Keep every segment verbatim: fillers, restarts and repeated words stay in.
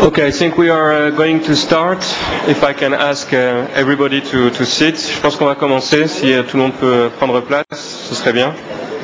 Okay, I think we are uh, going to start. If I can ask uh, everybody to, to sit. Je pense qu'on va commencer. Si uh, tout le monde peut prendre place, ce serait bien.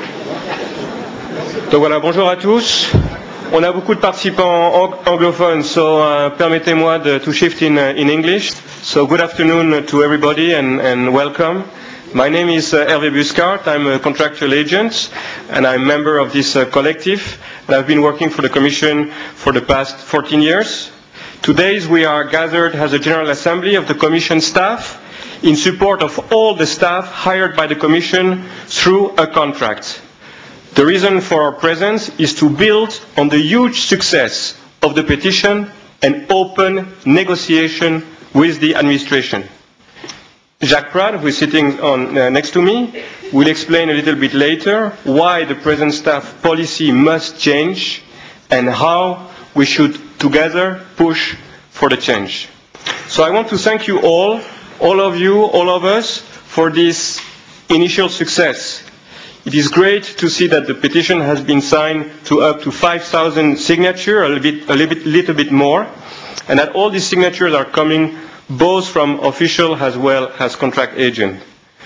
Donc voilà, bonjour à tous. On a beaucoup de participants anglophones, so uh, permettez-moi de to shift in uh, in English. So good afternoon to everybody and, and welcome. My name is uh, Hervé Buscart. I'm a contractual agent and I'm a member of this uh, collective. And I've been working for the Commission for the past fourteen years. Today we are gathered as a General Assembly of the Commission staff in support of all the staff hired by the Commission through a contract. The reason for our presence is to build on the huge success of the petition and open negotiation with the administration. Jacques Prat, who is sitting on, uh, next to me, will explain a little bit later why the present staff policy must change and how we should together push for the change. So I want to thank you all, all of you, all of us, for this initial success. It is great to see that the petition has been signed to up to five thousand signatures, a little bit, a little bit, little bit more, and that all these signatures are coming both from official as well as contract agent.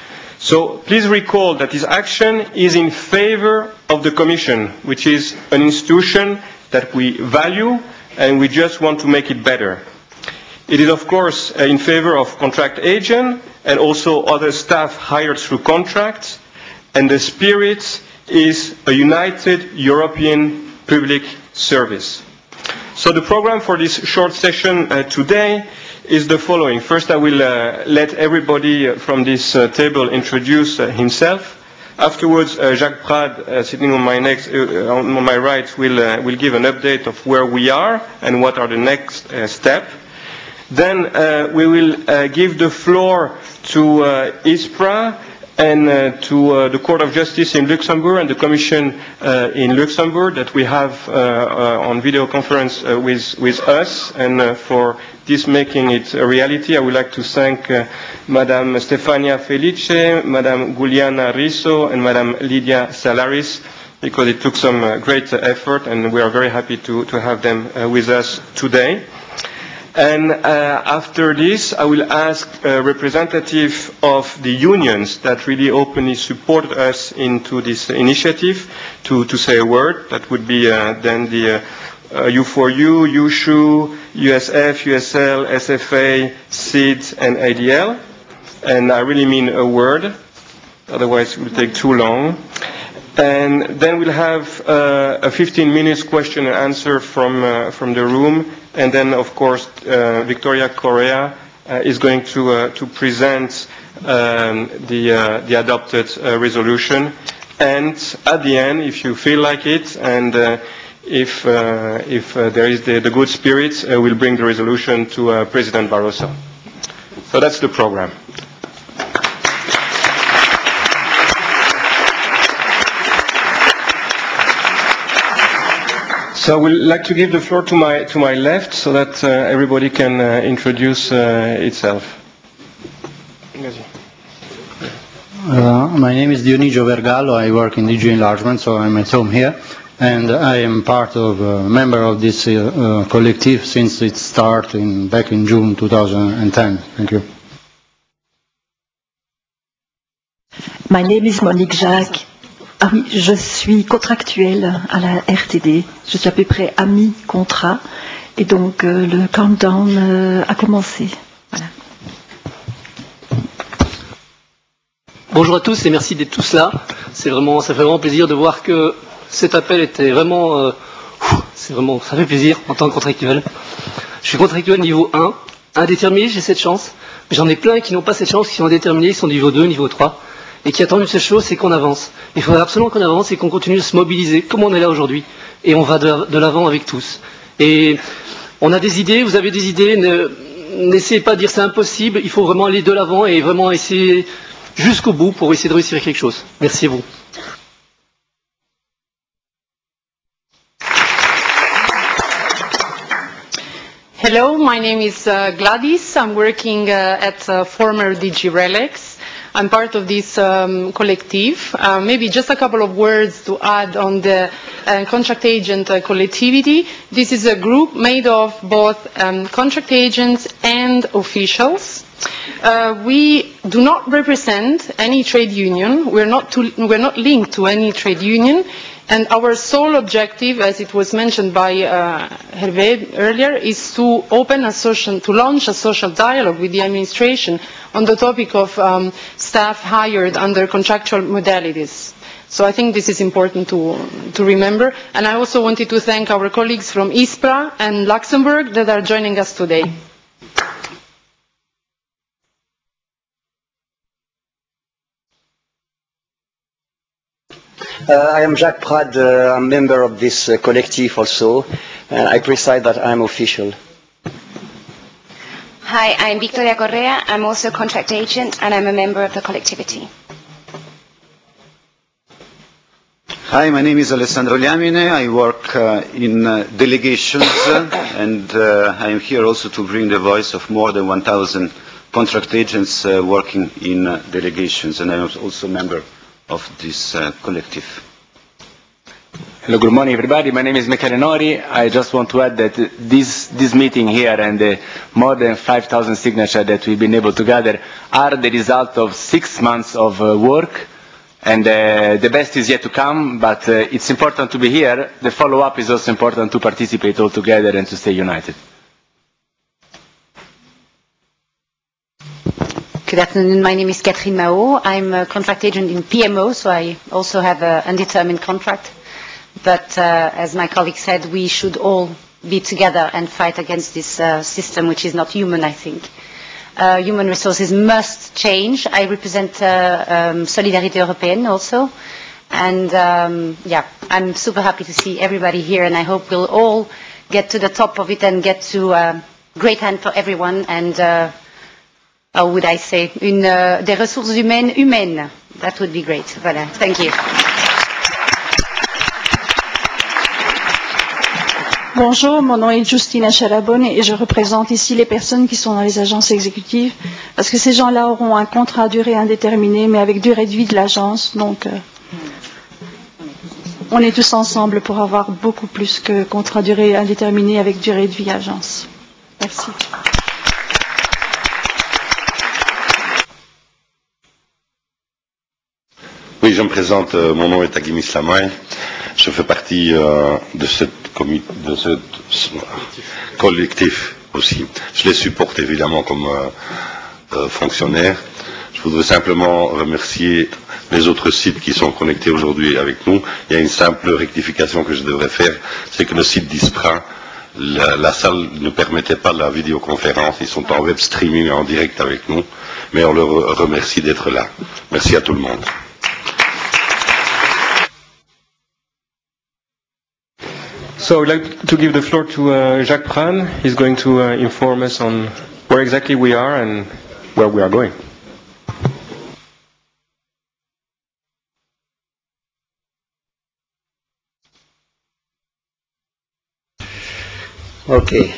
So please recall that this action is in favor of the Commission, which is an institution that we value and we just want to make it better. It is of course in favor of contract agent and also other staff hired through contracts, and the spirit is a united European public service. So the program for this short session uh, today is the following. First, I will uh, let everybody from this uh, table introduce uh, himself. Afterwards, uh, Jacques Prat, uh, sitting on my next, uh, on my right, will uh, will give an update of where we are and what are the next uh, steps. Then uh, we will uh, give the floor to uh, ISPRA and uh, to uh, the Court of Justice in Luxembourg and the Commission uh, in Luxembourg that we have uh, uh, on video conference uh, with, with us. And uh, for this making it a reality, I would like to thank uh, Madame Stefania Felice, Madame Giuliana Risso, and Madame Lydia Salaris, because it took some uh, great uh, effort, and we are very happy to, to have them uh, with us today. And uh, after this, I will ask a representative of the unions that really openly support us into this initiative to, to say a word. That would be uh, then the uh, uh, U four U, U S H U, U S F, U S L, S F A, S I D, and A D L. And I really mean a word, otherwise it will take too long. And then we'll have uh, a fifteen minutes question and answer from, uh, from the room. And then, of course, uh, Victoria Correa uh, is going to uh, to present um, the uh, the adopted uh, resolution. And at the end, if you feel like it, and uh, if uh, if uh, there is the, the good spirit, uh, we'll bring the resolution to uh, President Barroso. So that's the program. So I would like to give the floor to my to my left so that uh, everybody can uh, introduce uh, itself. Uh, my name is Dionisio Vergallo. I work in D G Enlargement, so I'm at home here, and I am part of a uh, member of this uh, uh, collective since its start in back in June two thousand ten. Thank you. My name is Monique Jacques. Ah oui, je suis contractuelle à la R T D. Je suis à peu près à mi-contrat. Et donc, euh, le countdown euh, a commencé. Voilà. Bonjour à tous et merci d'être tous là. C'est vraiment, ça fait vraiment plaisir de voir que cet appel était vraiment... Euh, c'est vraiment, ça fait plaisir en tant que contractuel. Je suis contractuel niveau un. Indéterminé, j'ai cette chance. Mais j'en ai plein qui n'ont pas cette chance, qui sont indéterminés, qui sont niveau deux, niveau trois. Et qui attendent une seule chose, c'est qu'on avance. Il faudrait absolument qu'on avance et qu'on continue de se mobiliser, comme on est là aujourd'hui. Et on va de l'avant avec tous. Et on a des idées, vous avez des idées, ne, n'essayez pas de dire c'est impossible, il faut vraiment aller de l'avant et vraiment essayer jusqu'au bout pour essayer de réussir quelque chose. Merci à vous. Hello, my name is uh, Gladys. I'm working uh, at uh, former D G Relex. I'm part of this um, collective. Uh, maybe just a couple of words to add on the uh, contract agent uh, collectivity. This is a group made of both um, contract agents and officials. Uh, we do not represent any trade union. We're not, to, we're not linked to any trade union. And our sole objective, as it was mentioned by uh, Hervé earlier, is to open a social, to launch a social dialogue with the administration on the topic of um, staff hired under contractual modalities. So I think this is important to, to remember. And I also wanted to thank our colleagues from ISPRA and Luxembourg that are joining us today. Uh, I am Jacques Prade, uh, I'm a member of this uh, collective also, and I preside that I'm official. Hi, I'm Victoria Correa, I'm also a contract agent and I'm a member of the collectivity. Hi, my name is Alessandro Liamine, I work uh, in uh, delegations uh, and uh, I am here also to bring the voice of more than one thousand contract agents uh, working in uh, delegations, and I am also a member of this uh, collective. Hello, good morning everybody. My name is Michele Nori. I just want to add that this, this meeting here and the more than five thousand signatures that we've been able to gather are the result of six months of uh, work, and uh, the best is yet to come, but uh, it's important to be here. The follow-up is also important to participate all together and to stay united. Good afternoon. My name is Catherine Mao. I'm a contract agent in P M O, so I also have an undetermined contract. But uh, as my colleague said, we should all be together and fight against this uh, system, which is not human, I think. Uh, human resources must change. I represent uh, um, Solidarité Européenne also. And um, yeah, I'm super happy to see everybody here, and I hope we'll all get to the top of it and get to a great hand for everyone. And uh, how would I say, une, uh, des ressources humaines humaines. That would be great. Voilà. Thank you. Bonjour, mon nom est Justina Chalabone et je représente ici les personnes qui sont dans les agences exécutives, parce que ces gens-là auront un contrat à durée indéterminée, mais avec durée de vie de l'agence. Donc, euh, on est tous ensemble pour avoir beaucoup plus que contrat à durée indéterminée avec durée de vie agence. Merci. Oui, je me présente, euh, mon nom est Agimi Slamay, je fais partie euh, de ce de ce collectif aussi. Je les supporte évidemment comme euh, euh, fonctionnaire. Je voudrais simplement remercier les autres sites qui sont connectés aujourd'hui avec nous. Il y a une simple rectification que je devrais faire, c'est que le site d'ISPRA, la, la salle ne permettait pas la vidéoconférence, ils sont en web streaming en direct avec nous, mais on leur remercie d'être là. Merci à tout le monde. So I'd like to give the floor to uh, Jacques Pran. He's going to uh, inform us on where exactly we are and where we are going. Okay.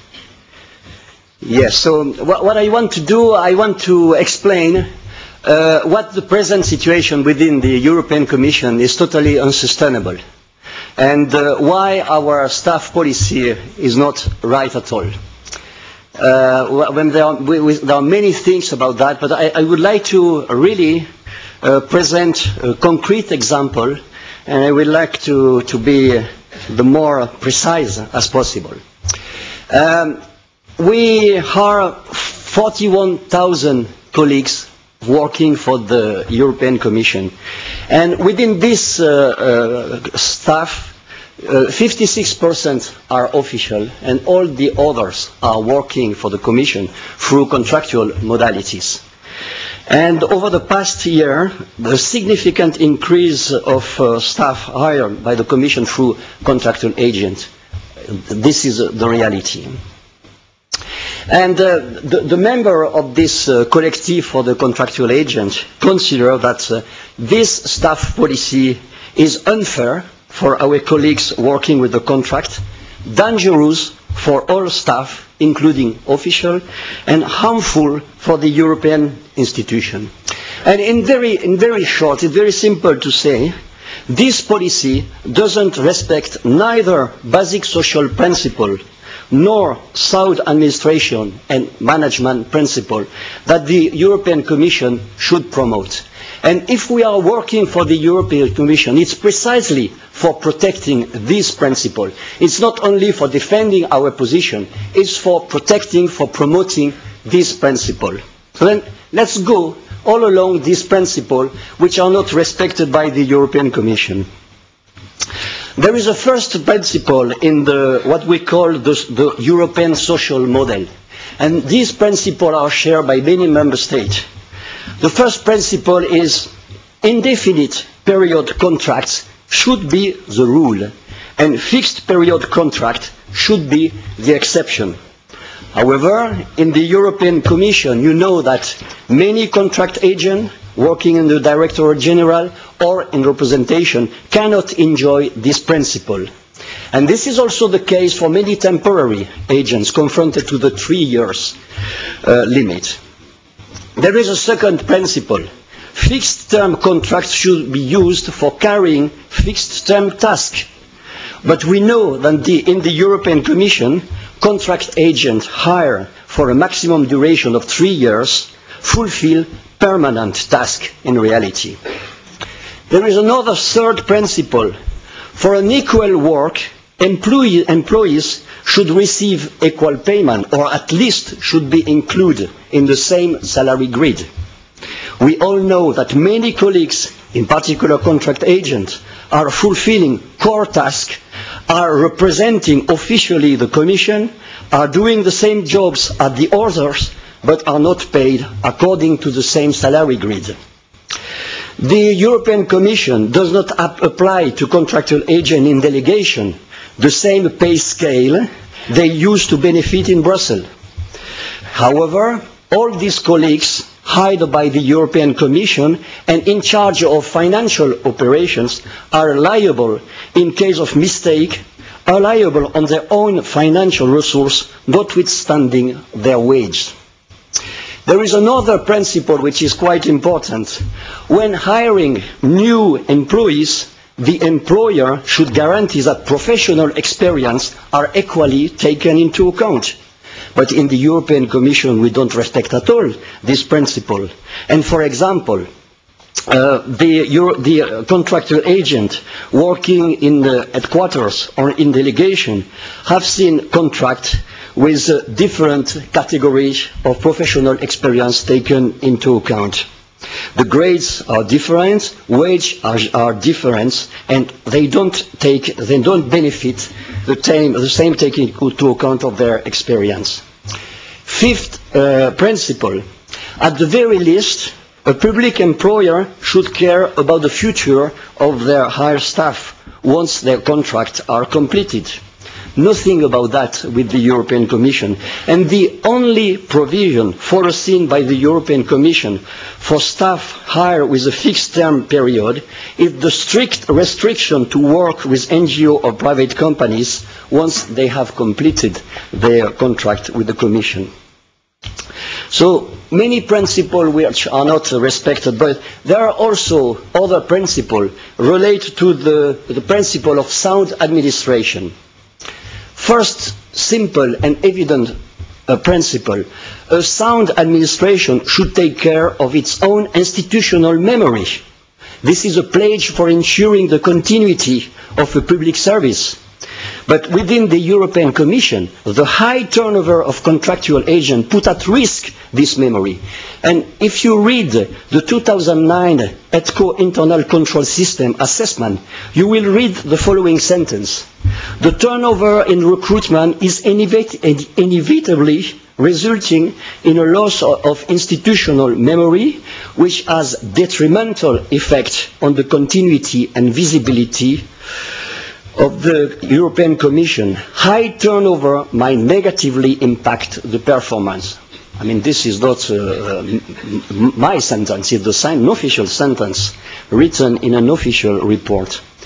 Yes, so what, what I want to do, I want to explain uh, what the present situation within the European Commission is totally unsustainable, and uh, why our staff policy is not right at all. Uh, when there, are, we, we, there are many things about that, but I, I would like to really uh, present a concrete example, and I would like to, to be the more precise as possible. Um, we are forty-one thousand colleagues working for the European Commission, and within this uh, uh, staff, uh, fifty-six percent are official, and all the others are working for the Commission through contractual modalities. And over the past year, the significant increase of uh, staff hired by the Commission through contractual agents. This is uh, the reality. And uh, the, the member of this uh, collective for the contractual agents consider that uh, this staff policy is unfair for our colleagues working with the contract, dangerous for all staff, including official, and harmful for the European institution. And in very, in very short, it's very simple to say, this policy doesn't respect neither basic social principle nor sound administration and management principle that the European Commission should promote. And if we are working for the European Commission, it's precisely for protecting this principle. It's not only for defending our position, it's for protecting, for promoting this principle. So then let's go all along this principle which are not respected by the European Commission. There is a first principle in the, what we call the, the European social model. And these principles are shared by many member states. The first principle is indefinite period contracts should be the rule, and fixed period contract should be the exception. However, in the European Commission, you know that many contract agents working in the Directorate General or in representation cannot enjoy this principle. And this is also the case for many temporary agents confronted to the three years uh, limit. There is a second principle. Fixed-term contracts should be used for carrying fixed-term tasks. But we know that the, in the European Commission, contract agents hired for a maximum duration of three years fulfill permanent tasks in reality. There is another third principle. For an equal work, employee, employees should receive equal payment, or at least should be included in the same salary grid. We all know that many colleagues, in particular contract agents, are fulfilling core tasks, are representing officially the Commission, are doing the same jobs as the others, but are not paid according to the same salary grid. The European Commission does not ap- apply to contractual agents in delegation the same pay scale they used to benefit in Brussels. However, all these colleagues hired by the European Commission and in charge of financial operations are liable in case of mistake, are liable on their own financial resource, notwithstanding their wage. There is another principle which is quite important. When hiring new employees, the employer should guarantee that professional experience are equally taken into account. But in the European Commission, we don't respect at all this principle. And for example, uh, the, Euro, the uh, contractual agent working in the headquarters or in delegation have seen contract with uh, different categories of professional experience taken into account. The grades are different, wages are, are different, and they don't take, they don't benefit the same, the same taking into account of their experience. Fifth uh, principle, at the very least, a public employer should care about the future of their hired staff once their contracts are completed. Nothing about that with the European Commission. And the only provision foreseen by the European Commission for staff hired with a fixed term period is the strict restriction to work with N G O or private companies once they have completed their contract with the Commission. So many principles which are not respected, but there are also other principles related to the, the principle of sound administration. First, simple and evident uh, principle. A sound administration should take care of its own institutional memory. This is a pledge for ensuring the continuity of a public service. But within the European Commission, the high turnover of contractual agents put at risk this memory. And if you read the two thousand nine E T C O internal control system assessment, you will read the following sentence. The turnover in recruitment is inevit- inevitably resulting in a loss of institutional memory, which has detrimental effect on the continuity and visibility of the European Commission. High turnover might negatively impact the performance. I mean, this is not uh, my sentence, it's the official sentence written in an official report.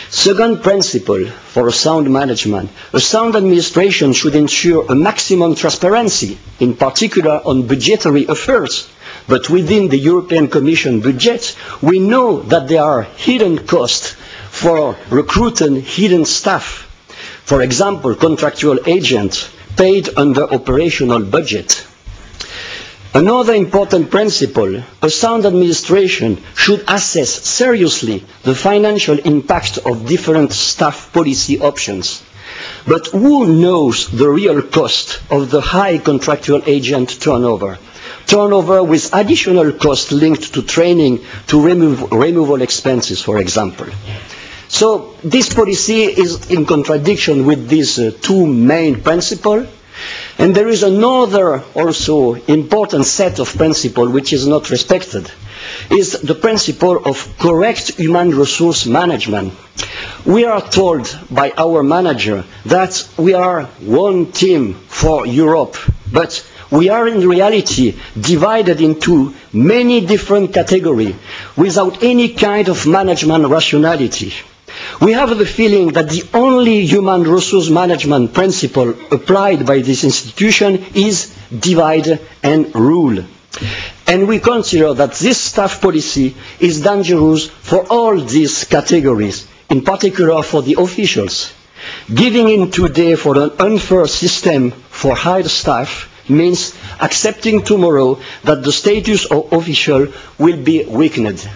Second principle for a sound management. A sound administration should ensure a maximum transparency, in particular on budgetary affairs. But within the European Commission budget, we know that there are hidden costs for recruiting hidden staff. For example, contractual agents paid under operational budget. Another important principle, a sound administration should assess seriously the financial impact of different staff policy options. But who knows the real cost of the high contractual agent turnover? Turnover with additional costs linked to training, to remove, removal expenses, for example. So this policy is in contradiction with these uh, two main principles. And there is another also important set of principles which is not respected, is the principle of correct human resource management. We are told by our manager that we are one team for Europe, but we are in reality divided into many different categories without any kind of management rationality. We have the feeling that the only human resource management principle applied by this institution is divide and rule. And we consider that this staff policy is dangerous for all these categories, in particular for the officials. Giving in today for an unfair system for hired staff means accepting tomorrow that the status of official will be weakened.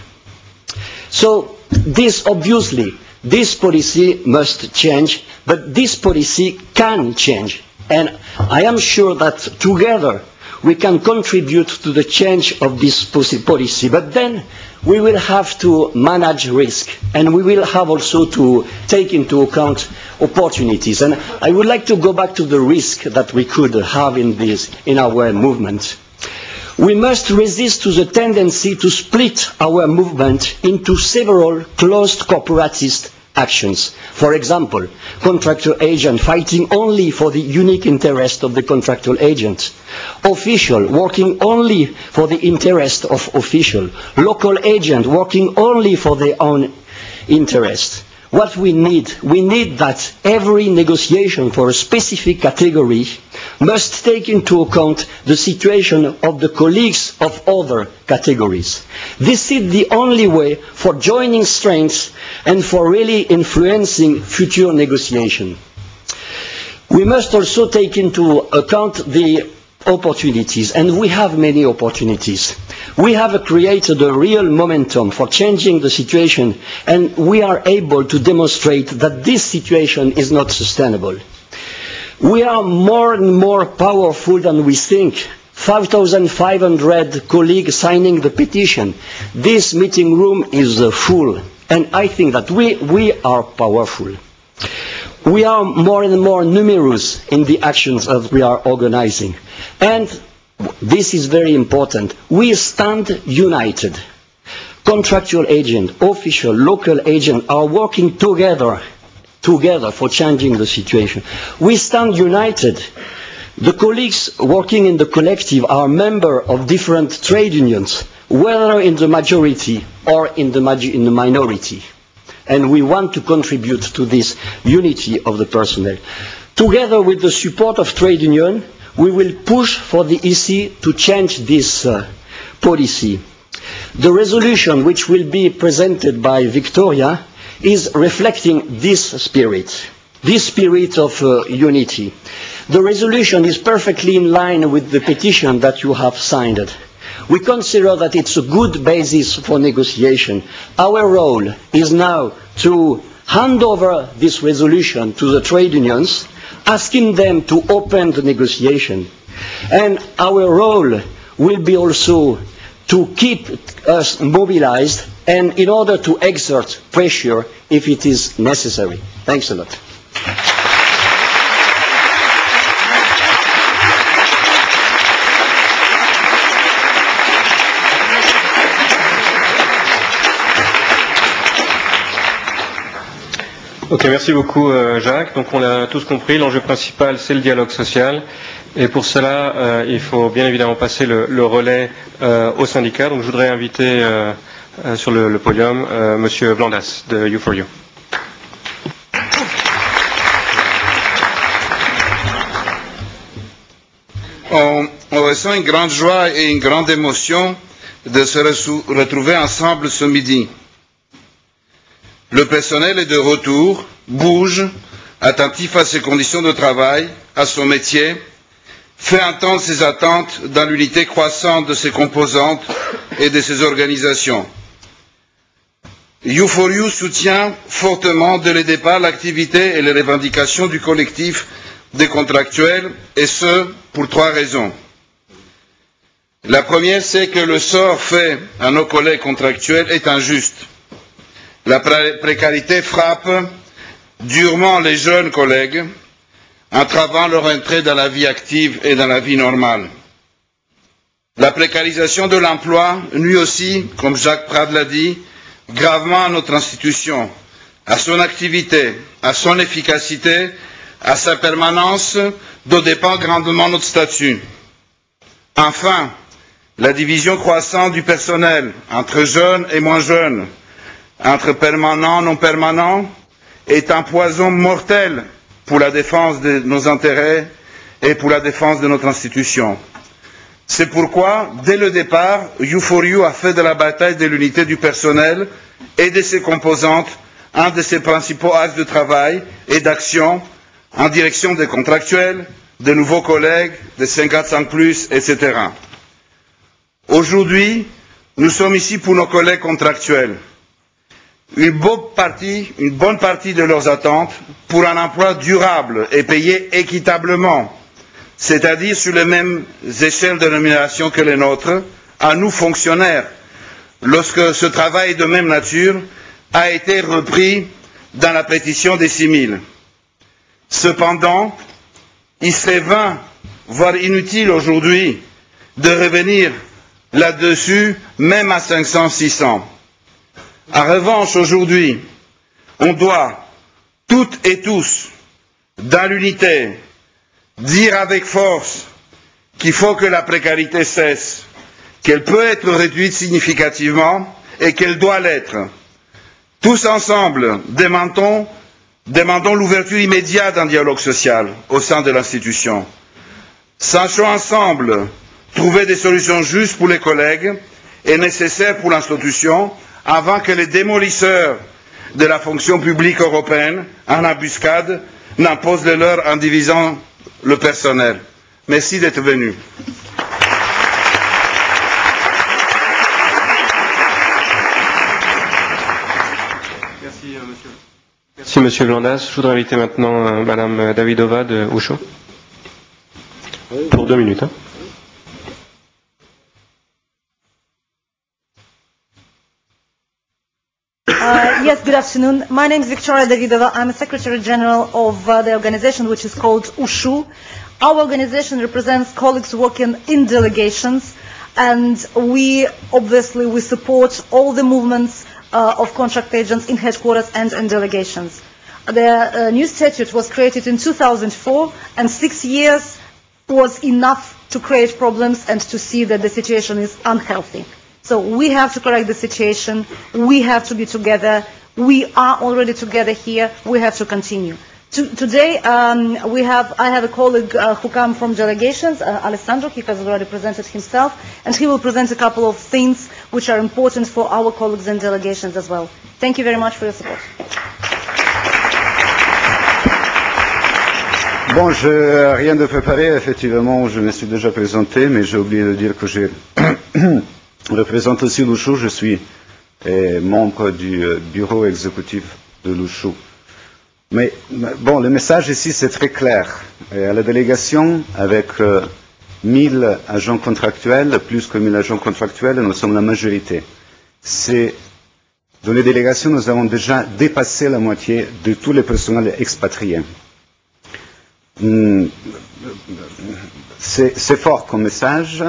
So this obviously, this policy must change, but this policy can change. And I am sure that together we can contribute to the change of this policy. But then we will have to manage risk, and we will have also to take into account opportunities. And I would like to go back to the risk that we could have in this, in our movement. We must resist to the tendency to split our movement into several closed corporatist actions. For example, contractor agent fighting only for the unique interest of the contractual agent, official working only for the interest of official, local agent working only for their own interest. What we need, we need that every negotiation for a specific category must take into account the situation of the colleagues of other categories. This is the only way for joining strengths and for really influencing future negotiation. We must also take into account the opportunities, and we have many opportunities. We have created a real momentum for changing the situation, and we are able to demonstrate that this situation is not sustainable. We are more and more powerful than we think. five thousand five hundred colleagues signing the petition. This meeting room is uh, full, and I think that we, we are powerful. We are more and more numerous in the actions that we are organizing. And this is very important. We stand united. Contractual agent, official, local agent are working together, together for changing the situation. We stand united. The colleagues working in the collective are members of different trade unions, whether in the majority or in the, in the minority. And we want to contribute to this unity of the personnel. Together with the support of trade union, we will push for the E C to change this uh, policy. The resolution which will be presented by Victoria is reflecting this spirit, this spirit of uh, unity. The resolution is perfectly in line with the petition that you have signed. We consider that it's a good basis for negotiation. Our role is now to hand over this resolution to the trade unions, asking them to open the negotiation. And our role will be also to keep us mobilized and in order to exert pressure if it is necessary. Thanks a lot. Ok, merci beaucoup euh, Jacques. Donc on l'a tous compris, l'enjeu principal c'est le dialogue social. Et pour cela, euh, il faut bien évidemment passer le, le relais euh, aux syndicats. Donc je voudrais inviter euh, euh, sur le, le podium euh, Monsieur Blandas de U four U. on, on ressent une grande joie et une grande émotion de se retrouver ensemble ce midi. Le personnel est de retour, bouge, attentif à ses conditions de travail, à son métier, fait entendre ses attentes dans l'unité croissante de ses composantes et de ses organisations. U four U soutient fortement dès le départ l'activité et les revendications du collectif des contractuels, et ce, pour trois raisons. La première, c'est que le sort fait à nos collègues contractuels est injuste. La pré précarité frappe durement les jeunes collègues, entravant leur entrée dans la vie active et dans la vie normale. La précarisation de l'emploi nuit aussi, comme Jacques Prat l'a dit, gravement à notre institution, à son activité, à son efficacité, à sa permanence, dont dépend grandement notre statut. Enfin, la division croissante du personnel entre jeunes et moins jeunes, entre permanents et non permanents, est un poison mortel pour la défense de nos intérêts et pour la défense de notre institution. C'est pourquoi, dès le départ, U four U a fait de la bataille de l'unité du personnel et de ses composantes un de ses principaux axes de travail et d'action en direction des contractuels, des nouveaux collègues, des cinquante-cinq plus, et cetera. Aujourd'hui, nous sommes ici pour nos collègues contractuels. Une bonne partie, une bonne partie de leurs attentes pour un emploi durable et payé équitablement, c'est-à-dire sur les mêmes échelles de rémunération que les nôtres, à nous fonctionnaires, lorsque ce travail de même nature a été repris dans la pétition des six mille. Cependant, il serait vain, voire inutile aujourd'hui, de revenir là-dessus, même à cinq cents, six cents. En revanche, aujourd'hui, on doit, toutes et tous, dans l'unité, dire avec force qu'il faut que la précarité cesse, qu'elle peut être réduite significativement et qu'elle doit l'être. Tous ensemble, demandons, demandons l'ouverture immédiate d'un dialogue social au sein de l'institution. Sachons ensemble trouver des solutions justes pour les collègues et nécessaires pour l'institution avant que les démolisseurs de la fonction publique européenne, en embuscade, n'imposent le leur en divisant le personnel. Merci d'être venu. Merci, euh, monsieur. Merci, monsieur Blandas. Je voudrais inviter maintenant euh, madame Davidova de Oucho. Pour deux minutes. Hein. Uh, yes, good afternoon. My name is Victoria Davidova. I'm a Secretary General of uh, the organization which is called U S H U. Our organization represents colleagues working in delegations, and we obviously we support all the movements uh, of contract agents in headquarters and in delegations. The uh, new statute was created in two thousand four, and six years was enough to create problems and to see that the situation is unhealthy. So we have to correct the situation. We have to be together. We are already together here. We have to continue. To, today, um, we have, I have a colleague uh, who comes from delegations, uh, Alessandro. He has already presented himself, and he will present a couple of things which are important for our colleagues in delegations as well. Thank you very much for your support. Bon, je rien de préparé. Effectivement, je me suis déjà présenté, mais j'ai oublié de dire que je représente aussi l'U S H U. Je suis eh, membre du euh, bureau exécutif de l'U S H U. Mais bon, le message ici, c'est très clair. Et à la délégation, avec euh, mille agents contractuels, plus que mille agents contractuels, nous sommes la majorité. C'est, dans les délégations, nous avons déjà dépassé la moitié de tous les personnels expatriés. C'est, c'est fort comme message.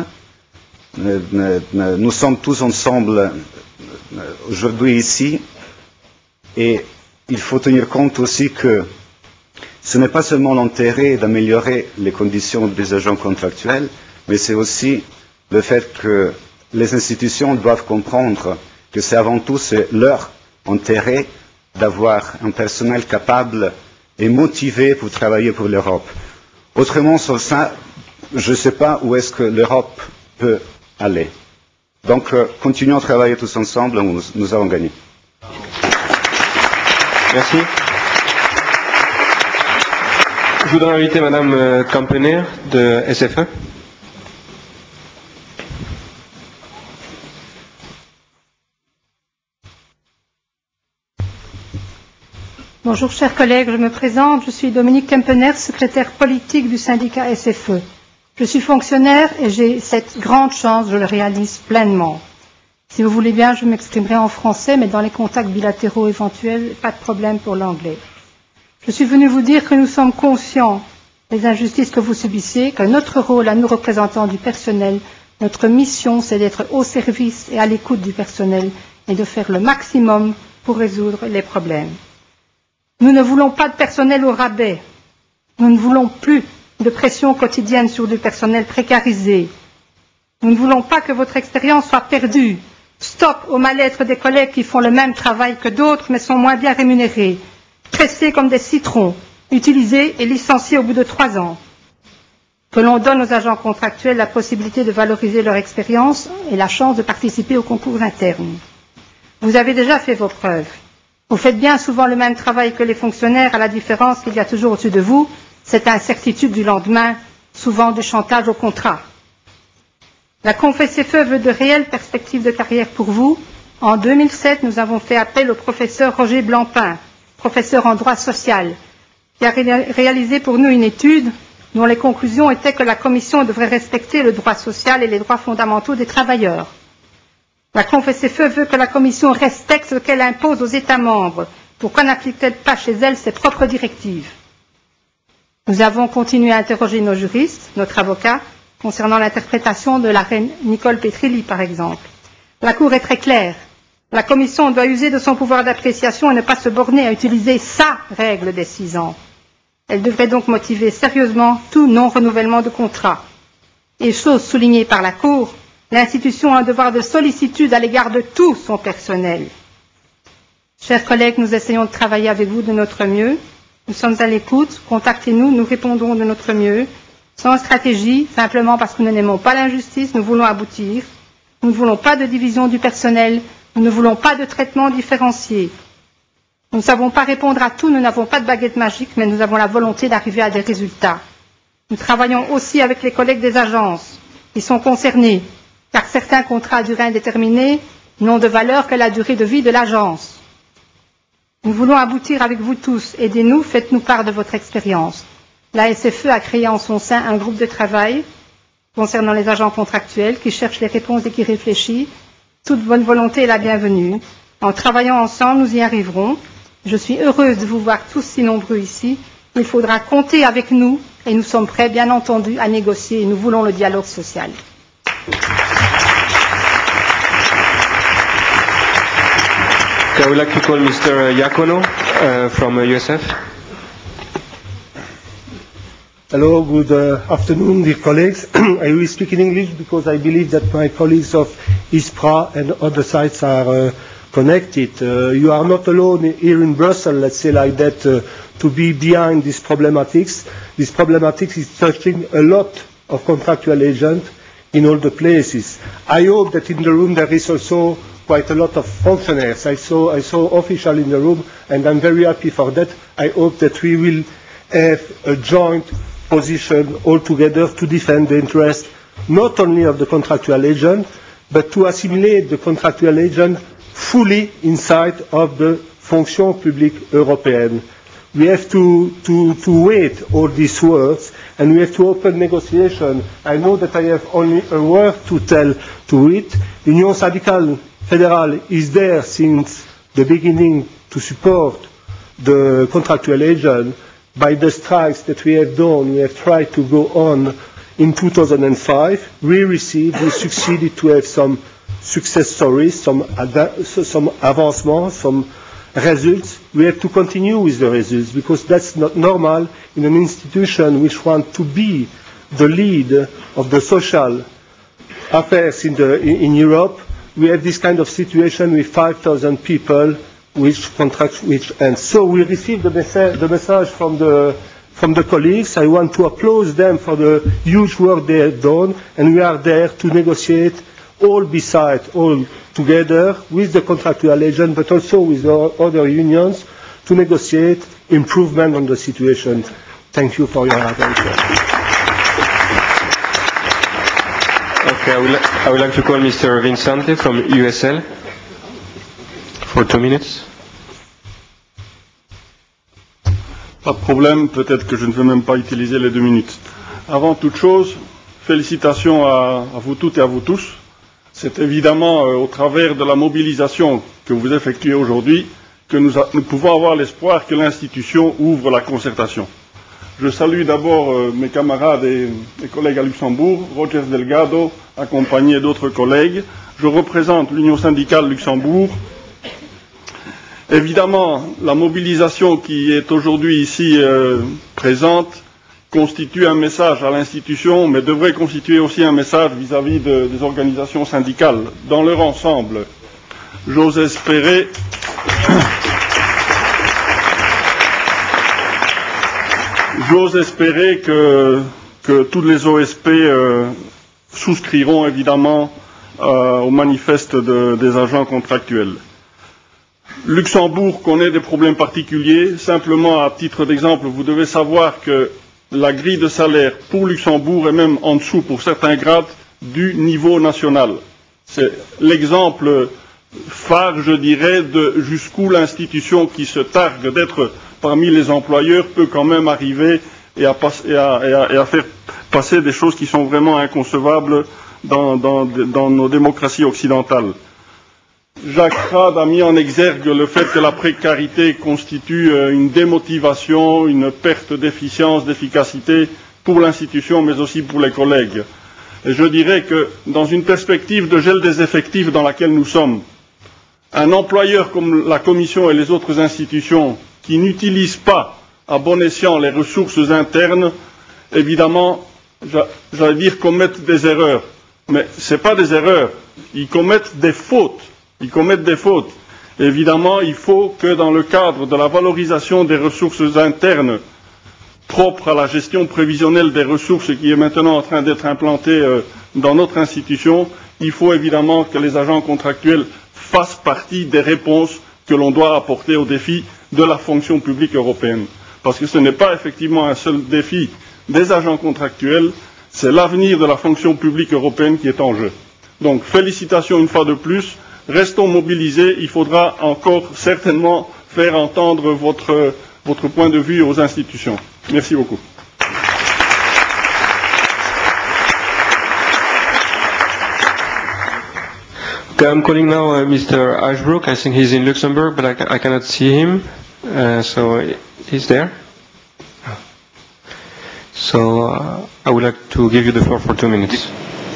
Nous sommes tous ensemble aujourd'hui ici, et il faut tenir compte aussi que ce n'est pas seulement l'intérêt d'améliorer les conditions des agents contractuels, mais c'est aussi le fait que les institutions doivent comprendre que c'est avant tout leur intérêt d'avoir un personnel capable et motivé pour travailler pour l'Europe. Autrement, sans ça, je ne sais pas où est-ce que l'Europe peut aller. Donc, euh, continuons à travailler tous ensemble, nous, nous avons gagné. Merci. Je voudrais inviter Madame Kampener de S F E. Bonjour chers collègues, je me présente, je suis Dominique Kempener, secrétaire politique du syndicat S F E. Je suis fonctionnaire et j'ai cette grande chance, je le réalise pleinement. Si vous voulez bien, je m'exprimerai en français, mais dans les contacts bilatéraux éventuels, pas de problème pour l'anglais. Je suis venu vous dire que nous sommes conscients des injustices que vous subissez, que notre rôle à nous représentants du personnel, notre mission, c'est d'être au service et à l'écoute du personnel et de faire le maximum pour résoudre les problèmes. Nous ne voulons pas de personnel au rabais. Nous ne voulons plus de pression quotidienne sur du personnel précarisé. Nous ne voulons pas que votre expérience soit perdue. Stop au mal-être des collègues qui font le même travail que d'autres mais sont moins bien rémunérés, pressés comme des citrons, utilisés et licenciés au bout de trois ans. Que l'on donne aux agents contractuels la possibilité de valoriser leur expérience et la chance de participer aux concours internes. Vous avez déjà fait vos preuves. Vous faites bien souvent le même travail que les fonctionnaires, à la différence qu'il y a toujours au-dessus de vous cette incertitude du lendemain, souvent du chantage au contrat. La Confesse-Feu veut de réelles perspectives de carrière pour vous. En deux mille sept, nous avons fait appel au professeur Roger Blancpain, professeur en droit social, qui a ré réalisé pour nous une étude dont les conclusions étaient que la Commission devrait respecter le droit social et les droits fondamentaux des travailleurs. La Confesse-Feu veut que la Commission respecte ce qu'elle impose aux États membres. Pourquoi n'applique-t-elle pas chez elle ses propres directives? Nous avons continué à interroger nos juristes, notre avocat, concernant l'interprétation de la reine Nicole Petrilli, par exemple. La Cour est très claire. La Commission doit user de son pouvoir d'appréciation et ne pas se borner à utiliser sa règle des six ans. Elle devrait donc motiver sérieusement tout non-renouvellement de contrat. Et chose soulignée par la Cour, l'institution a un devoir de sollicitude à l'égard de tout son personnel. Chers collègues, nous essayons de travailler avec vous de notre mieux. Nous sommes à l'écoute, contactez-nous, nous répondrons de notre mieux. Sans stratégie, simplement parce que nous n'aimons pas l'injustice, nous voulons aboutir. Nous ne voulons pas de division du personnel, nous ne voulons pas de traitement différencié. Nous ne savons pas répondre à tout, nous n'avons pas de baguette magique, mais nous avons la volonté d'arriver à des résultats. Nous travaillons aussi avec les collègues des agences qui sont concernés, car certains contrats à durée indéterminée n'ont de valeur que la durée de vie de l'agence. Nous voulons aboutir avec vous tous. Aidez-nous, faites-nous part de votre expérience. La S F E a créé en son sein un groupe de travail concernant les agents contractuels qui cherche les réponses et qui réfléchit. Toute bonne volonté est la bienvenue. En travaillant ensemble, nous y arriverons. Je suis heureuse de vous voir tous si nombreux ici. Il faudra compter avec nous et nous sommes prêts, bien entendu, à négocier et nous voulons le dialogue social. I would like to call Mister Iacono uh, from U S F. Hello, good uh, afternoon, dear colleagues. I will speak in English because I believe that my colleagues of ISPRA and other sites are uh, connected. Uh, you are not alone here in Brussels, let's say like that, uh, to be behind these problematics. This problematics is touching a lot of contractual agents in all the places. I hope that in the room there is also quite a lot of functionaries. I saw, I saw officials in the room, and I'm very happy for that. I hope that we will have a joint position all together to defend the interest not only of the contractual agent, but to assimilate the contractual agent fully inside of the fonction publique européenne. We have to, to, to wait all these words, and we have to open negotiation. I know that I have only a word to tell to it. Union syndicale fédérale is there since the beginning to support the contractual agent. By the strikes that we have done, we have tried to go on in two thousand five. We received, we succeeded to have some success stories, some, some avancements, some results. We have to continue with the results because that's not normal in an institution which wants to be the lead of the social affairs in, the, in, in Europe. We have this kind of situation with five thousand people which contract, which ends. So we received the, messa the message from the from the colleagues. I want to applaud them for the huge work they have done, and we are there to negotiate all beside, all together with the contractual agent, but also with the other unions to negotiate improvement on the situation. Thank you for your attention. Okay, I would, I would like to call Mister Vincente from U S L for two minutes. Pas de problème, peut-être que je ne vais même pas utiliser les deux minutes. Avant toute chose, félicitations à, à vous toutes et à vous tous. C'est évidemment euh, au travers de la mobilisation que vous effectuez aujourd'hui que nous, a, nous pouvons avoir l'espoir que l'institution ouvre la concertation. Je salue d'abord euh, mes camarades et mes collègues à Luxembourg, Roger Delgado, accompagné d'autres collègues. Je représente l'Union syndicale Luxembourg. Évidemment, la mobilisation qui est aujourd'hui ici euh, présente constitue un message à l'institution, mais devrait constituer aussi un message vis-à-vis de, des organisations syndicales dans leur ensemble. J'ose espérer J'ose espérer que, que tous les O S P euh, souscriront évidemment euh, au manifeste de, des agents contractuels. Luxembourg connaît des problèmes particuliers. Simplement, à titre d'exemple, vous devez savoir que la grille de salaire pour Luxembourg est même en dessous, pour certains grades, du niveau national. C'est l'exemple phare, je dirais, de jusqu'où l'institution qui se targue d'être parmi les employeurs peut quand même arriver et à, passe, et à, et à, et à faire passer des choses qui sont vraiment inconcevables dans, dans, dans nos démocraties occidentales. Jacques Rade a mis en exergue le fait que la précarité constitue une démotivation, une perte d'efficience, d'efficacité pour l'institution, mais aussi pour les collègues. Et je dirais que dans une perspective de gel des effectifs dans laquelle nous sommes, un employeur comme la Commission et les autres institutions qui n'utilisent pas à bon escient les ressources internes, évidemment, j'allais dire, commettent des erreurs. Mais ce n'est pas des erreurs, ils commettent des fautes. Ils commettent des fautes. Évidemment, il faut que dans le cadre de la valorisation des ressources internes propres à la gestion prévisionnelle des ressources qui est maintenant en train d'être implantée euh, dans notre institution, il faut évidemment que les agents contractuels fassent partie des réponses que l'on doit apporter aux défis de la fonction publique européenne. Parce que ce n'est pas effectivement un seul défi des agents contractuels, c'est l'avenir de la fonction publique européenne qui est en jeu. Donc, félicitations une fois de plus. Restons mobilisés, il faudra encore certainement faire entendre votre, votre point de vue aux institutions. Merci beaucoup. Okay, I'm calling now uh, Mister Ashbrook. I think he's in Luxembourg, but I, ca I cannot see him. Uh, so he's there. So uh, I would like to give you the floor for two minutes.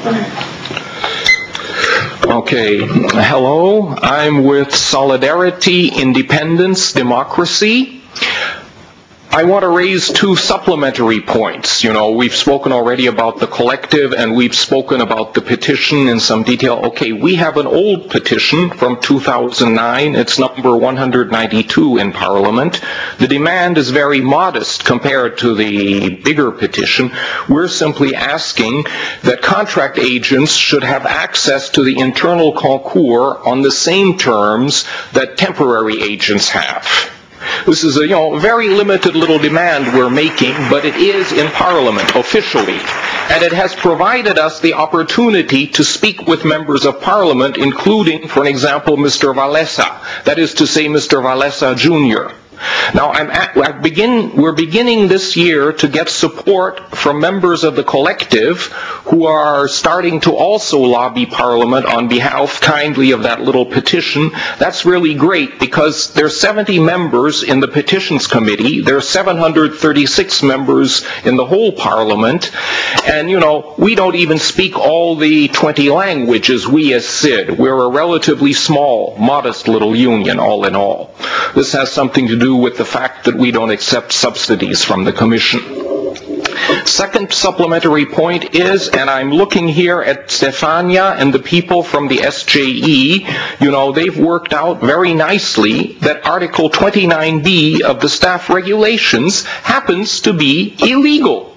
Okay, hello, I'm with Solidarity, Independence, Democracy. I want to raise two supplementary points. You know, we've spoken already about the collective and we've spoken about the petition in some detail. Okay, we have an old petition from two thousand nine. It's number one hundred ninety-two in Parliament. The demand is very modest compared to the bigger petition. We're simply asking that contract agents should have access to the internal concours on the same terms that temporary agents have. This is a you know, very limited little demand we're making, but it is in Parliament officially. And it has provided us the opportunity to speak with members of Parliament, including, for an example, Mister Wałęsa, that is to say, Mister Wałęsa Junior Now, I'm at, I begin, we're beginning this year to get support from members of the collective who are starting to also lobby Parliament on behalf kindly of that little petition. That's really great because there's seventy members in the Petitions Committee. There are seven hundred thirty-six members in the whole Parliament. And, you know, we don't even speak all the twenty languages, we as S I D. We're a relatively small, modest little union, all in all. This has something to do with the fact that we don't accept subsidies from the Commission. second supplementary point is, and I'm looking here at Stefania and the people from the S J E, you know, they've worked out very nicely that Article twenty-nine B of the staff regulations happens to be illegal.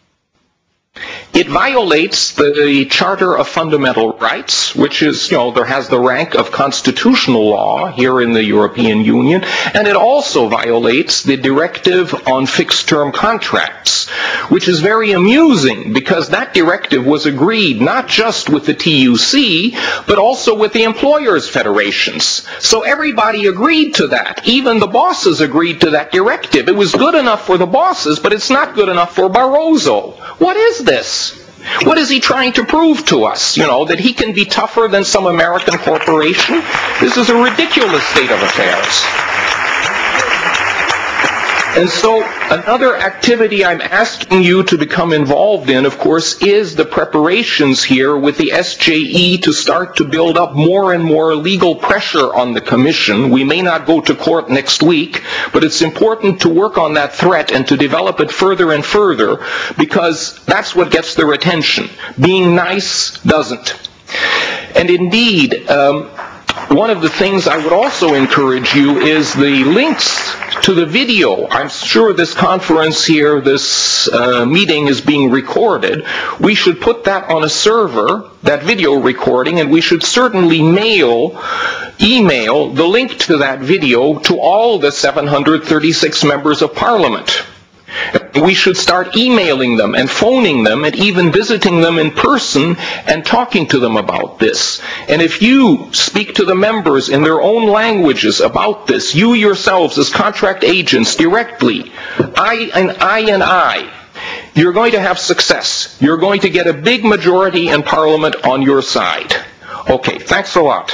It violates the Charter of Fundamental Rights, which is, you know, there has the rank of constitutional law here in the European Union, and it also violates the Directive on Fixed-Term Contracts, which is very amusing because that directive was agreed not just with the T U C, but also with the employers' federations. So everybody agreed to that. Even the bosses agreed to that directive. It was good enough for the bosses, but it's not good enough for Barroso. What is this? What is he trying to prove to us? You know, that he can be tougher than some American corporation? This is a ridiculous state of affairs. And so another activity I'm asking you to become involved in, of course, is the preparations here with the S J E to start to build up more and more legal pressure on the Commission. We may not go to court next week, but it's important to work on that threat and to develop it further and further, because that's what gets their attention. Being nice doesn't. And indeed, um, one of the things I would also encourage you is the links to the video. I'm sure this conference here, this uh, meeting is being recorded. We should put that on a server, that video recording, and we should certainly mail, email the link to that video to all the seven hundred thirty-six members of Parliament. We should start emailing them and phoning them and even visiting them in person and talking to them about this. And if you speak to the members in their own languages about this, you yourselves as contract agents directly, I and I and I, you're going to have success. You're going to get a big majority in Parliament on your side. Okay, thanks a lot.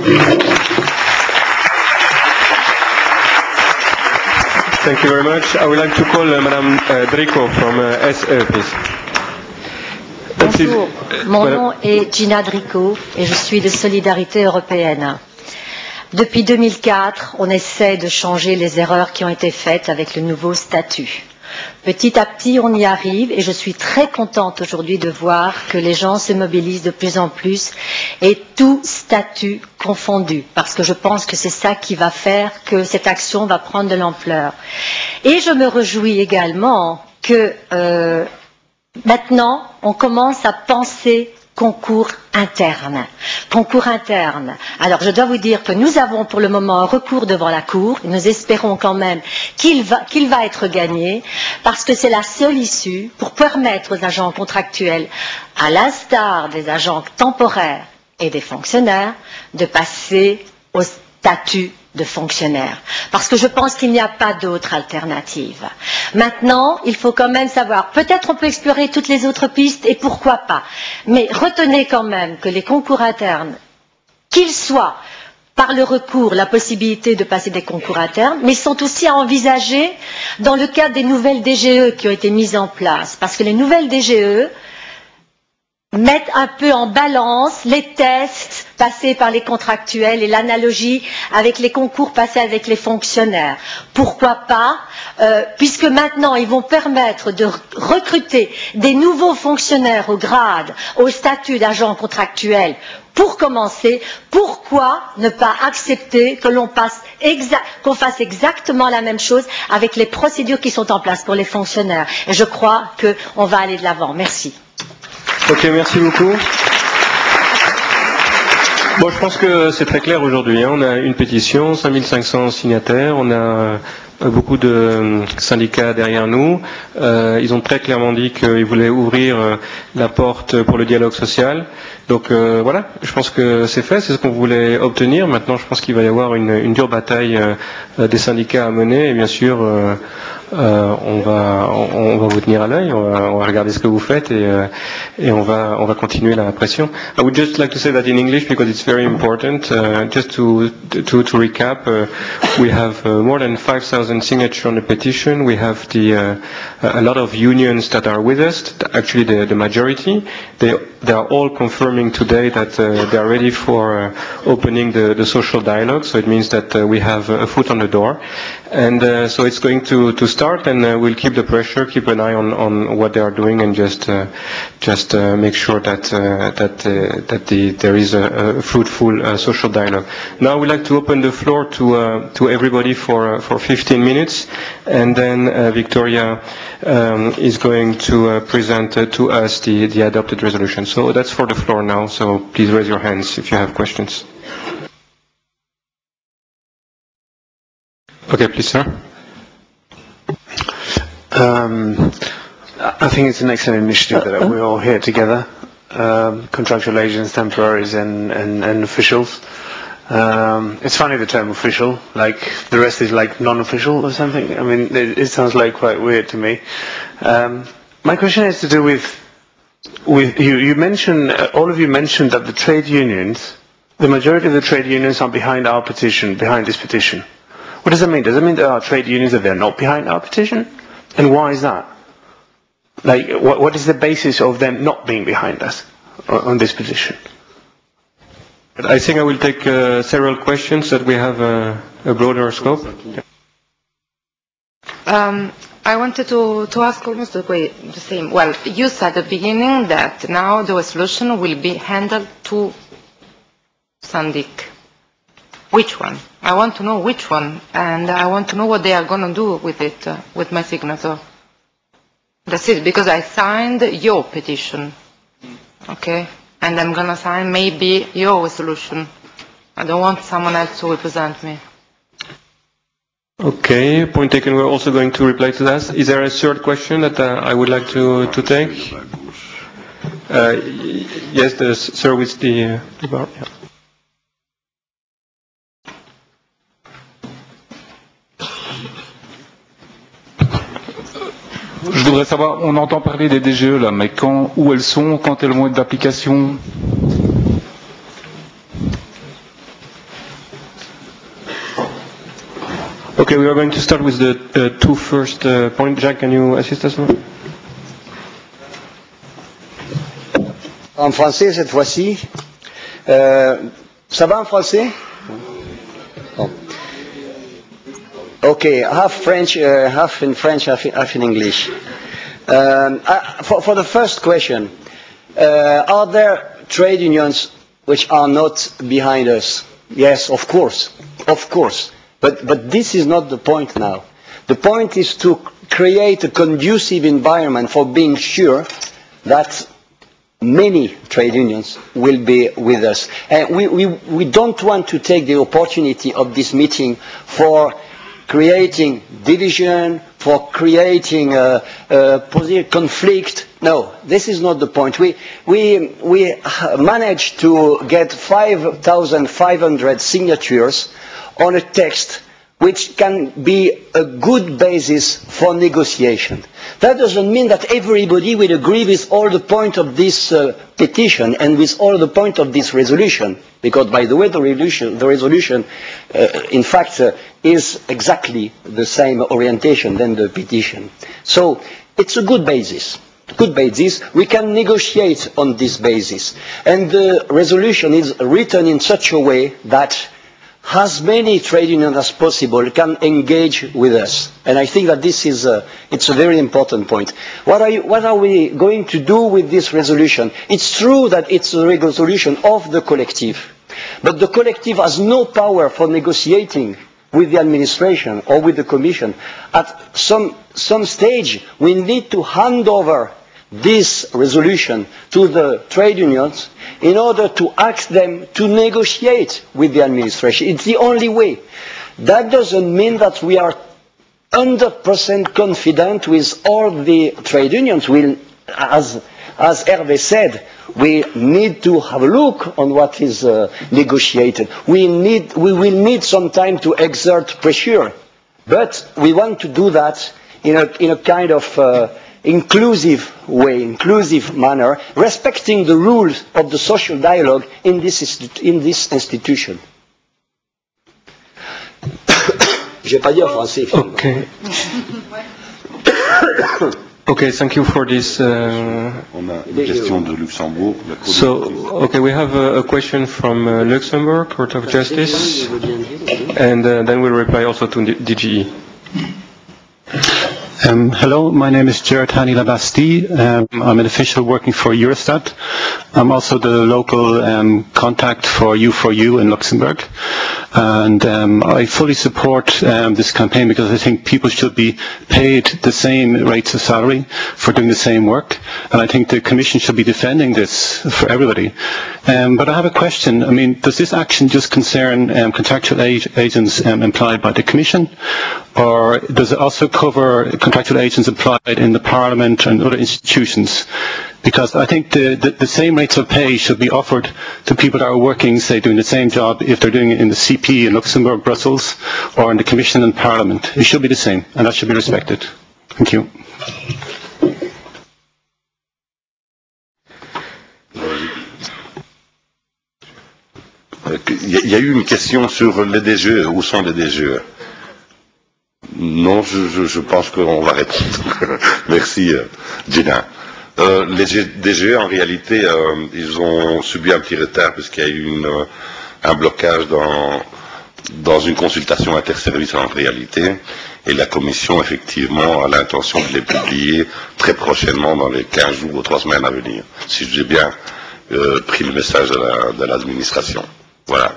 Thank you very much. I would like to call uh, Madame uh, Drico from uh, S E, please. Bonjour, mon nom est Gina Drico et je suis de Solidarité Européenne. Depuis deux mille quatre, on essaie de changer les erreurs qui ont été faites avec le nouveau statut. Petit à petit, on y arrive et je suis très contente aujourd'hui de voir que les gens se mobilisent de plus en plus et tout statut confondu, parce que je pense que c'est ça qui va faire que cette action va prendre de l'ampleur. Et je me réjouis également que euh, maintenant, on commence à penser concours interne. Concours interne. Alors, je dois vous dire que nous avons pour le moment un recours devant la Cour. Et nous espérons quand même qu'il va, qu'il va être gagné, parce que c'est la seule issue pour permettre aux agents contractuels, à l'instar des agents temporaires et des fonctionnaires, de passer au statut de fonctionnaire. Parce que je pense qu'il n'y a pas d'autre alternative. Maintenant, il faut quand même savoir, peut-être on peut explorer toutes les autres pistes et pourquoi pas, mais retenez quand même que les concours internes, qu'ils soient par le recours, la possibilité de passer des concours internes, mais ils sont aussi à envisager dans le cadre des nouvelles D G E qui ont été mises en place. Parce que les nouvelles D G E mettre un peu en balance les tests passés par les contractuels et l'analogie avec les concours passés avec les fonctionnaires. Pourquoi pas, euh, puisque maintenant ils vont permettre de recruter des nouveaux fonctionnaires au grade, au statut d'agent contractuel. Pour commencer, pourquoi ne pas accepter que l'on passe exa- qu'on fasse exactement la même chose avec les procédures qui sont en place pour les fonctionnaires? Et je crois qu'on va aller de l'avant. Merci. Ok, merci beaucoup. Bon, je pense que c'est très clair aujourd'hui. Hein. On a une pétition, cinq mille cinq cents signataires, on a euh, beaucoup de euh, syndicats derrière nous. Euh, ils ont très clairement dit qu'ils voulaient ouvrir euh, la porte pour le dialogue social. Donc euh, voilà, je pense que c'est fait, c'est ce qu'on voulait obtenir. Maintenant, je pense qu'il va y avoir une, une dure bataille euh, des syndicats à mener. Et bien sûr, euh, euh, on, va, on, on va vous tenir à l'œil, on va, on va regarder ce que vous faites et, euh, et on, va, on va continuer la pression. I would just like to say that in English because it's very important. Uh, just to, to, to recap, uh, we have uh, more than five thousand signatures on the petition. We have the, uh, a lot of unions that are with us, actually the, the majority. They, they are all confirming today that uh, they are ready for uh, opening the, the social dialogue. So it means that uh, we have a foot on the door. And uh, so it's going to, to start start, and uh, we'll keep the pressure, keep an eye on, on what they are doing, and just uh, just uh, make sure that uh, that uh, that the, there is a, a fruitful uh, social dialogue. Now I would like to open the floor to uh, to everybody for uh, for fifteen minutes, and then uh, Victoria um, is going to uh, present uh, to us the the adopted resolution. So that's for the floor now. So please raise your hands if you have questions. Okay, please, sir. Um, I think it's an excellent initiative that we're all here together, um, contractual agents, temporaries, and, and, and officials. Um, it's funny the term official, like the rest is like non-official or something. I mean, it, it sounds like quite weird to me. Um, my question has to do with, with you. You mentioned, uh, all of you mentioned that the trade unions, the majority of the trade unions are behind our petition, behind this petition. What does that mean? Does it mean that our trade unions that they're not behind our petition? And why is that? Like, what, what is the basis of them not being behind us on, on this petition? I think I will take uh, several questions that we have uh, a broader scope. Um, I wanted to, to ask almost the, way, the same. Well, you said at the beginning that now the resolution will be handled to Sandik. Which one? I want to know which one, and I want to know what they are going to do with it, uh, with my signature. That's it, because I signed your petition, okay? And I'm going to sign maybe your resolution. I don't want someone else to represent me. Okay, point taken. We're also going to reply to that. Is there a third question that uh, I would like to, to take? Uh, yes, the sir with the, uh, the bar. Yeah. Je voudrais savoir, on entend parler des D G E là, mais quand, où elles sont, quand elles vont être d'application? Okay, we are going to start with the uh, two first uh, points. Jack, can you assist us? En français cette fois-ci. Euh, ça va en français? Bon. Okay, half French, uh, half in French, half in, half in English. Um, uh, for, for the first question, uh, are there trade unions which are not behind us? Yes, of course, of course. But, but this is not the point now. The point is to create a conducive environment for being sure that many trade unions will be with us. And we, we, we don't want to take the opportunity of this meeting for creating division, for creating a, a conflict. No, this is not the point. We, we, we managed to get five thousand five hundred signatures on a text which can be a good basis for negotiation. That doesn't mean that everybody will agree with all the points of this uh, petition and with all the points of this resolution, because, by the way, the resolution, the resolution uh, in fact, uh, is exactly the same orientation than the petition. So it's a good basis. Good basis. We can negotiate on this basis. And the resolution is written in such a way that as many trade unions as possible can engage with us. And I think that this is a, it's a very important point. What are, you, what are we going to do with this resolution? It's true that it's a resolution of the collective, but the collective has no power for negotiating with the administration or with the Commission. At some, some stage, we need to hand over this resolution to the trade unions in order to ask them to negotiate with the administration. It's the only way. That doesn't mean that we are one hundred percent confident with all the trade unions. We'll, as, as Hervé said, we need to have a look on what is uh, negotiated. We, need, we will need some time to exert pressure, but we want to do that in a, in a kind of uh, inclusive way, inclusive manner, respecting the rules of the social dialogue in this, in this institution. Je vais pas dire français. Okay. Okay, thank you for this. Uh, so, okay, we have a, a question from uh, Luxembourg, Court of Justice, and uh, then we'll reply also to D G E. Um, hello, my name is Gerard Hani Labasti. Um, I'm an official working for Eurostat. I'm also the local um, contact for U four U in Luxembourg. And um, I fully support um, this campaign because I think people should be paid the same rates of salary for doing the same work. And I think the Commission should be defending this for everybody. Um, but I have a question. I mean, does this action just concern um, contractual ag- agents um, employed by the Commission? Or does it also cover contractual agents employed in the Parliament and other institutions? Because I think the, the, the same rates of pay should be offered to people that are working, say, doing the same job if they're doing it in the C P in Luxembourg, Brussels, or in the Commission and Parliament. It should be the same, and that should be respected. Thank you. Il y a eu une question sur les D G E. Où sont les D G E? Non, je, je, je pense qu'on va répondre. Merci, Gina. Euh, les D G E, en réalité, euh, ils ont subi un petit retard puisqu'il y a eu une, un blocage dans, dans une consultation interservice en réalité. Et la Commission, effectivement, a l'intention de les publier très prochainement dans les quinze jours ou trois semaines à venir, si j'ai bien euh, pris le message de l'administration. La, voilà.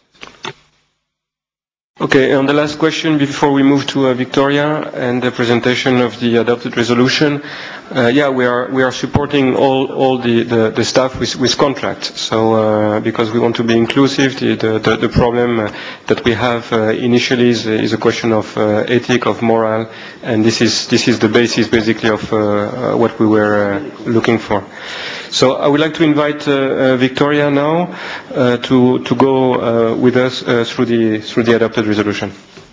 Okay, and the last question before we move to uh, Victoria and the presentation of the adopted resolution. Uh, yeah, we are we are supporting all all the the, the staff with with contract. So uh, because we want to be inclusive, the the, the, the problem uh, that we have uh, initially is, is a question of uh, ethic, of moral, and this is this is the basis basically of uh, uh, what we were uh, looking for. So I would like to invite uh, uh, Victoria now uh, to to go uh, with us uh, through the through the adopted resolution.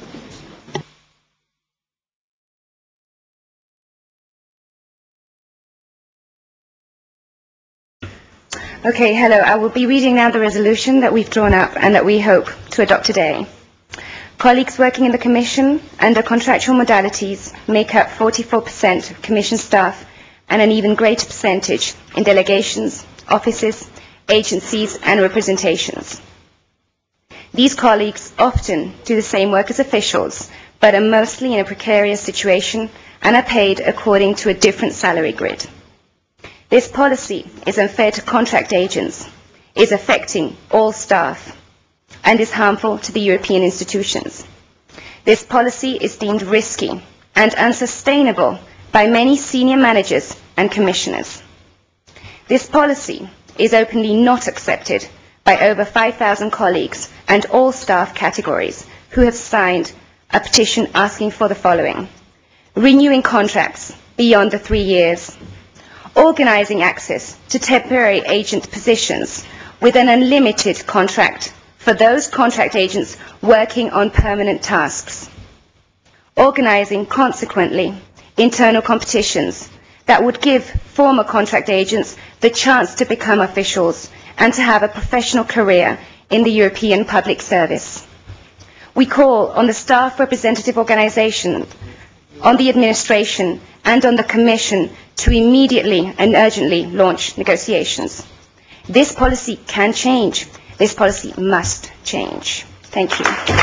Okay, hello. I will be reading now the resolution that we've drawn up and that we hope to adopt today. Colleagues working in the Commission under contractual modalities make up forty-four percent of Commission staff and an even greater percentage in delegations, offices, agencies and representations. These colleagues often do the same work as officials, but are mostly in a precarious situation and are paid according to a different salary grid. This policy is unfair to contract agents, is affecting all staff, and is harmful to the European institutions. This policy is deemed risky and unsustainable by many senior managers and commissioners. This policy is openly not accepted by over five thousand colleagues and all staff categories who have signed a petition asking for the following: renewing contracts beyond the three years, organising access to temporary agent positions with an unlimited contract for those contract agents working on permanent tasks, organising consequently internal competitions that would give former contract agents the chance to become officials and to have a professional career in the European public service. We call on the staff representative organisation, on the administration and on the Commission to immediately and urgently launch negotiations. This policy can change. This policy must change. Thank you.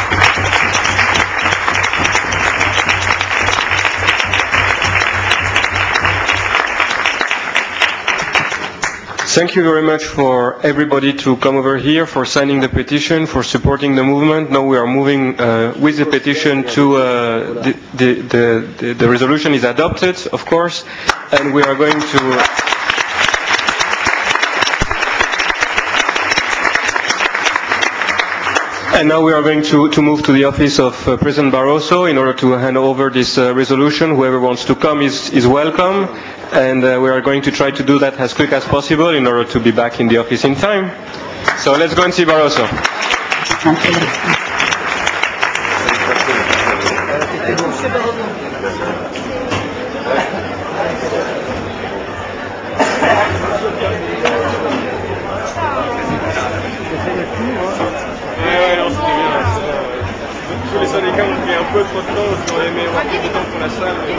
Thank you very much for everybody to come over here, for signing the petition, for supporting the movement. Now we are moving uh, with the petition to uh, the, the, the, the, the resolution is adopted, of course, and we are going to... And now we are going to, to move to the office of uh, President Barroso in order to hand over this uh, resolution. Whoever wants to come is, is welcome. And uh, we are going to try to do that as quick as possible in order to be back in the office in time. So let's go and see Barroso. Tous les syndicats ont pris un peu trop de temps, ils ont aimé avoir plus de temps pour la salle.